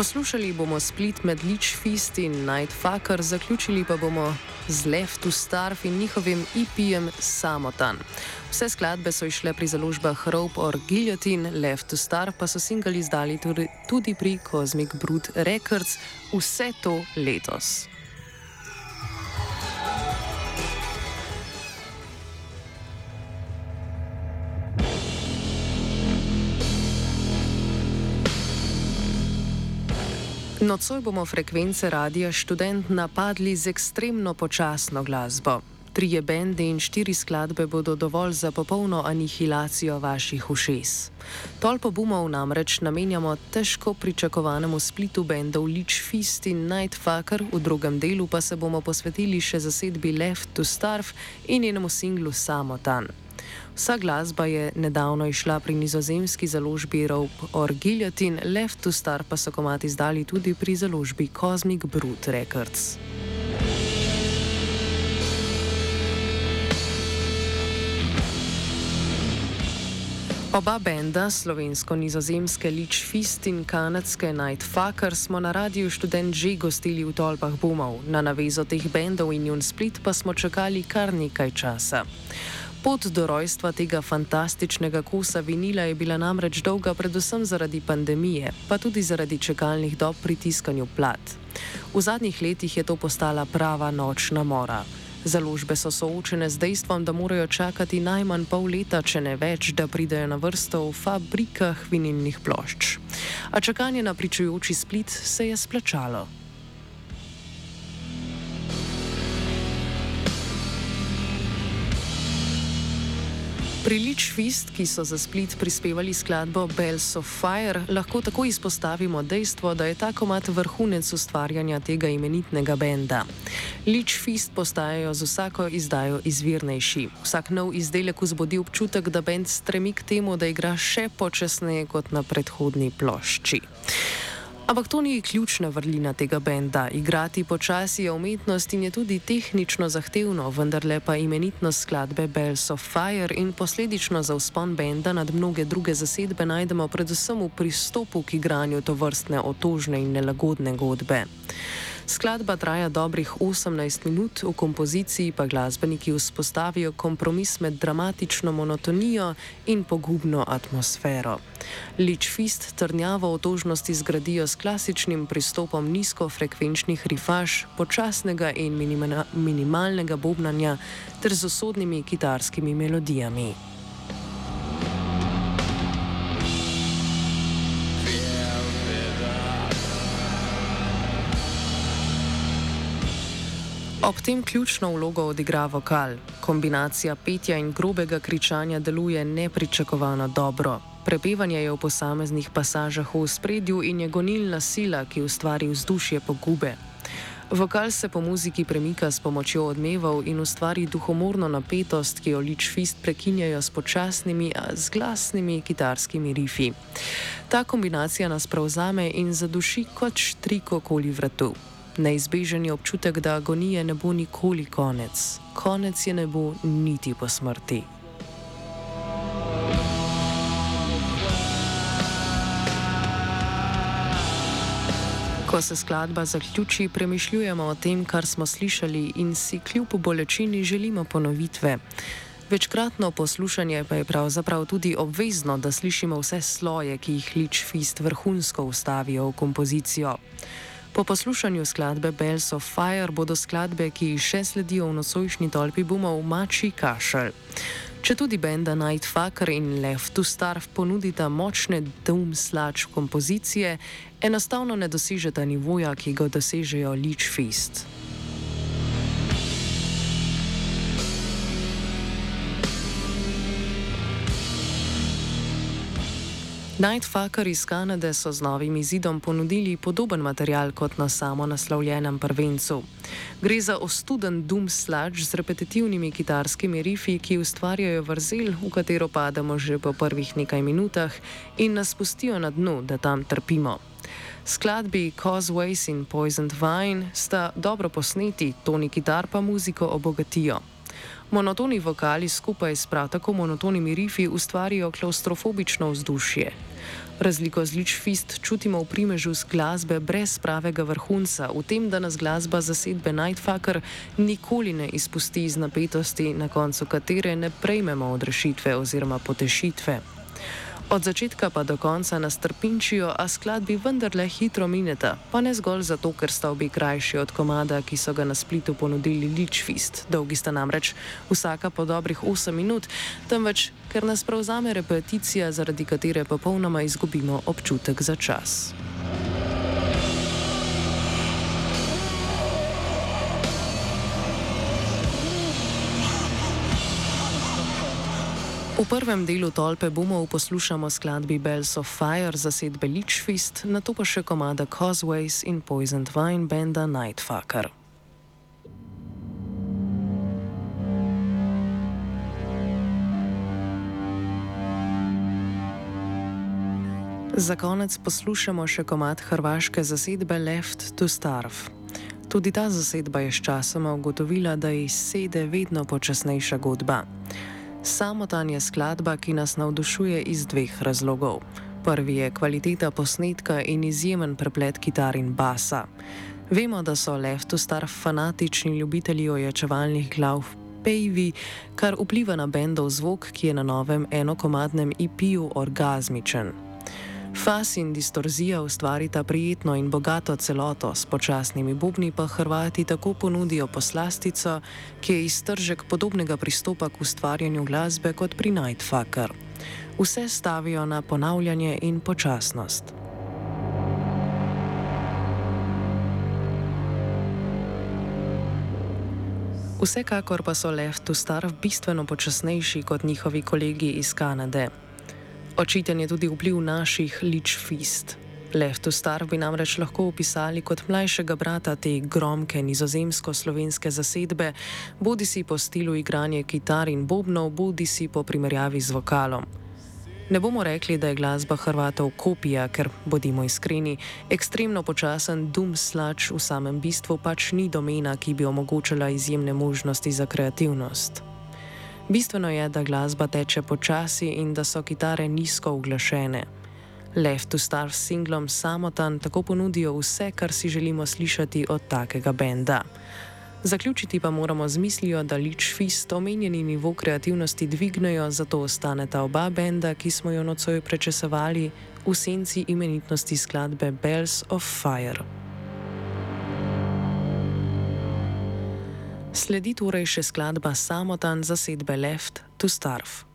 Poslušali bomo split med Litchfeast in Nightfucker, zaključili pa bomo z Left to Starve in njihovim EP-jem Samotan. Vse skladbe so išle pri založbah Rope or Guillotine, Left to Starve pa so single izdali tudi pri Cosmic Brood Records, vse to letos. Nocoj bomo frekvence Radia Študent napadli z ekstremno počasno glasbo. 3 bende in 4 skladbe bodo dovolj za popolno anihilacijo vaših ušes. Tolpo boomov namreč namenjamo težko pričakovanemu splitu bendov Litchfeast in Nightfucker, v drugem delu pa se bomo posvetili še zasedbi Left to Starve in njenemu singlu Samotan. Vsa glasba je nedavno išla pri nizozemski založbi Rope or Guillotine, Left to Starve pa so komad izdali tudi pri založbi Cosmic Brood Records. Oba benda, slovensko-nizozemske Litchfeast in kanadske Nightfucker, smo na Radiu Študent že gostili v tolpah boomov. Na navezo teh bendov in njun split pa smo čakali kar nekaj časa. Pot do rojstva tega fantastičnega kosa vinila je bila namreč dolga predvsem zaradi pandemije, pa tudi zaradi čakalnih dob pri tiskanju plat. V zadnjih letih je to postala prava nočna mora. Založbe so soočene z dejstvom, da morajo čakati najmanj pol leta, če ne več, da pridejo na vrsto v fabrikah vinilnih plošč. A čakanje na pričujoči split se je splačalo. Pri Litchfeast, ki so za split prispevali skladbo Bells of Fire, lahko tako izpostavimo dejstvo, da je ta komad vrhunec ustvarjanja tega imenitnega benda. Litchfeast postajajo z vsako izdajo izvirnejši. Vsak nov izdelek vzbudi občutek, da bend stremi k temu, da igra še počasneje kot na predhodni plošči. Ampak to ni ključna vrlina tega benda. Igrati počasi je umetnost in je tudi tehnično zahtevno, vendarle pa imenitnost skladbe Bells of Fire in posledično za vzpon benda nad mnoge druge zasedbe najdemo predvsem v pristopu k igranju tovrstne otožne in nelagodne godbe. Skladba traja dobrih 18 minut, v kompoziciji pa glasbeniki vzpostavijo kompromis med dramatično monotonijo in pogubno atmosfero. Litchfeast trdnjavo otožnosti zgradijo s klasičnim pristopom nizkofrekvenčnih rifaž, počasnega in minimalnega bobnanja ter z usodnimi kitarskimi melodijami. Ob tem ključno vlogo odigra vokal. Kombinacija petja in grobega kričanja deluje nepričakovano dobro. Prepevanje je v posameznih pasažah v ospredju in je gonilna sila, ki ustvari vzdušje pogube. Vokal se po muziki premika s pomočjo odmevov in ustvari duhomorno napetost, ki jo Litchfeast prekinjajo s počasnimi, a z glasnimi kitarskimi rifi. Ta kombinacija nas prevzame in zaduši kot štrik okoli vratu. Neizbežen je občutek, da agonije ne bo nikoli konec. Konec je ne bo niti po smrti. Ko se skladba zaključi, premišljujemo o tem, kar smo slišali in si kljub bolečini želimo ponovitve. Večkratno poslušanje pa je pravzaprav tudi obvezno, da slišimo vse sloje, ki jih Litchfeast vrhunsko vstavijo v kompozicijo. Po poslušanju skladbe Bells of Fire bodo skladbe, ki še sledijo v nocojšnji tolpi boomov, mačji kašelj. Če tudi benda Nightfucker in Left to Starve ponudita močne doom sludge kompozicije, enostavno ne dosežeta nivoja, ki ga dosežejo Litchfeast. Nightfucker iz Kanade so z novim izidom ponudili podoben material kot na samo naslovljenem prvencu. Gre za ostuden doom sludge z repetitivnimi kitarskimi rifi, ki ustvarjajo vrzel, v katero pademo že po prvih nekaj minutah in nas pustijo na dnu, da tam trpimo. Skladbi Causeways in Poisoned Vine sta dobro posneti, toni kitar pa muziko obogatijo. Monotoni vokali skupaj s prav tako monotonimi rifi ustvarijo klaustrofobično vzdušje. Razliko z Litchfield čutimo v primežu z glasbe brez pravega vrhunca, v tem, da nas glasba zasedbe Nightfucker nikoli ne izpusti iz napetosti, na koncu katere ne prejmemo odrešitve oziroma potešitve. Od začetka pa do konca nas trpinčijo, a skladbi vendarle hitro mineta, pa ne zgolj zato, ker sta obi krajši od komada, ki so ga na Splitu ponudili Litchfield, dolgi sta namreč vsaka po dobrih 8 minut, temveč ker nas prevzame repeticija, zaradi katere popolnoma izgubimo občutek za čas. V prvem delu tolpe boomov poslušamo skladbi Bells of Fire zasedbe Litchfield, nato pa še komada Causeways in Poisoned Vine benda Nightfucker. Za konec poslušamo še komad hrvaške zasedbe Left to Starve. Tudi ta zasedba je sčasoma ugotovila, da je iz sede vedno počasnejša godba. Samotan je skladba, ki nas navdušuje iz dveh razlogov. Prvi je kvaliteta posnetka in izjemen preplet kitar in basa. Vemo, da so Left to Starve fanatični ljubitelji ojačevalnih glav pejvi, kar vpliva na bendov zvok, ki je na novem enokomadnem EP-ju orgazmičen. Fas in distorzija ustvarita prijetno in bogato celoto, s počasnimi bobni pa Hrvati tako ponudijo poslastico, ki je iztržek podobnega pristopa k ustvarjanju glasbe kot pri Nightfucker. Vse stavijo na ponavljanje in počasnost. Vsekakor pa so Left to Starve bistveno počasnejši kot njihovi kolegi iz Kanade. Očiten je tudi vpliv naših Litchfield. Left to Starve bi namreč lahko opisali kot mlajšega brata te gromke nizozemsko-slovenske zasedbe, bodisi po stilu igranja kitar in bobnov, bodisi po primerjavi z vokalom. Ne bomo rekli, da je glasba Hrvatov kopija, ker, bodimo iskreni, ekstremno počasen doom sludge v samem bistvu pač ni domena, ki bi omogočala izjemne možnosti za kreativnost. Bistveno je, da glasba teče počasi in da so kitare nizko uglašene. Left to Starve s singlom Samotan tako ponudijo vse, kar si želimo slišati od takega benda. Zaključiti pa moramo z mislijo, da Litchfield omenjeni nivo kreativnosti dvignejo, zato ostaneta oba benda, ki smo jo nocoj prečesovali, v senci imenitnosti skladbe Bells of Fire. Sledi torej še skladba Samotan zasedbe Left to Starve.